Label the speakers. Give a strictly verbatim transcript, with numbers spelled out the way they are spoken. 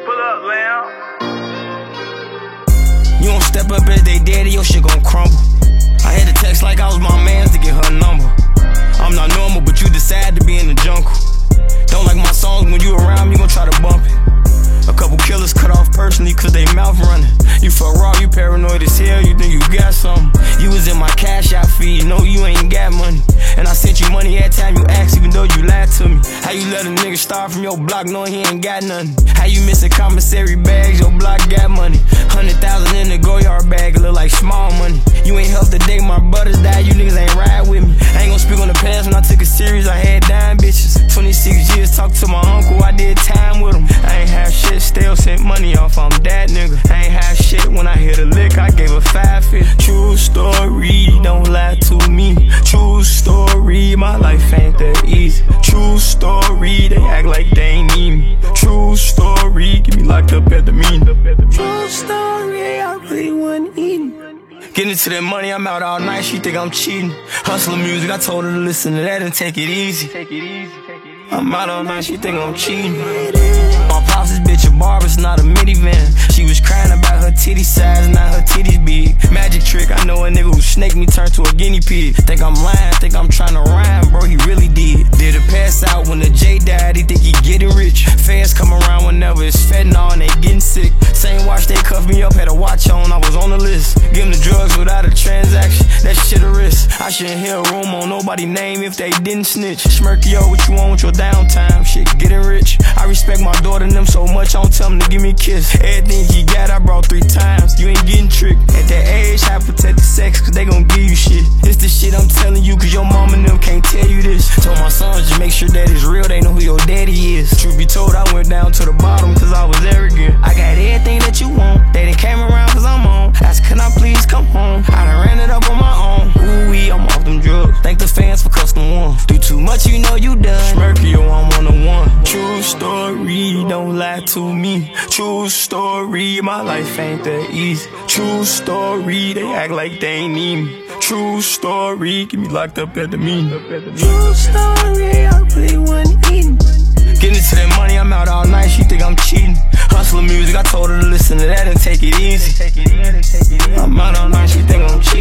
Speaker 1: Pull up, lamb.
Speaker 2: You don't step up as they daddy, your shit gon' crumble. I had to text like I was my man to get her number. I'm not normal, but you decide to be in the jungle. Don't like my songs, when you around, you gon' try to bump it. A couple killers cut off personally cause they mouth running. You fuck raw, you paranoid as hell, you think you got something. You was in my cash out feed, no you ain't got money. And I sent you money every time you asked, even though you lied to me. How you let a nigga start from your block knowing he ain't got nothing? How you missing commissary bags, your block got money. Hundred thousand in the go-yard bag, it look like small money. You ain't helped the day my brothers died, you niggas ain't ride with me. I ain't gon' speak on the past, when I took it serious, I had dime bitches. twenty-six years, talk to my uncle, I did time with him. I ain't have shit, still sent money off, I'm that nigga. I ain't have shit, when I hit a lick, I gave a five fifty. True story, don't lie to me. True story, my life ain't that easy. True story, they act like they ain't need me. True story, get me locked up at the mean. True story, I really wasn't eating. Getting into that money, I'm out all night, she think I'm cheating. Hustler music, I told her to listen to that and take it easy. Take it easy, take it easy. I'm out all night, she think I'm cheating. My pops this bitch a barber, it's not a minivan. She was crying about her titty size, not her titties big. Magic trick, I know a nigga who snaked me turned to a guinea pig. Think I'm lying, think I'm trying to rhyme, bro, he really did. Did a pass out when the J died, he think he getting rich. Fans come around whenever it's fentanyl and they getting sick. Same watch they cuffed me up, had a watch on, I was on the list. Give them the drugs without a transaction, that shit a risk. I shouldn't hear a rumor on nobody's name if they didn't snitch. Smirky, yo, what you want with your downtime? Shit, getting rich. I respect my daughter and them so much, I don't tell them to give me a kiss. Everything he got, I brought three times. You ain't getting tricked. At that age, I protect the sex, cause they gon' give you shit. This the shit I'm telling you, cause your mom and them can't tell you this. Told my sons, just make sure that it's real, they know who your daddy is. Truth be told, I went down to the bottom, cause I was arrogant. I got everything that you want, they done came around cause I'm on. Ask, can I please come home? I done ran it up on my own. Ooh wee, I'm off them drugs. Thank the fans for custom one. Do too much, you know you done. Smirky, yo, I'm one on one. True story, don't lie to me. True story, my life ain't that easy. True story, they act like they ain't need me. True story, get me locked up at the meeting. True story, I really wasn't eating. Getting into that money, I'm out all night, she think I'm cheating. Hustler music, I told her to listen to that and take it easy. I'm out all night, she think I'm cheating.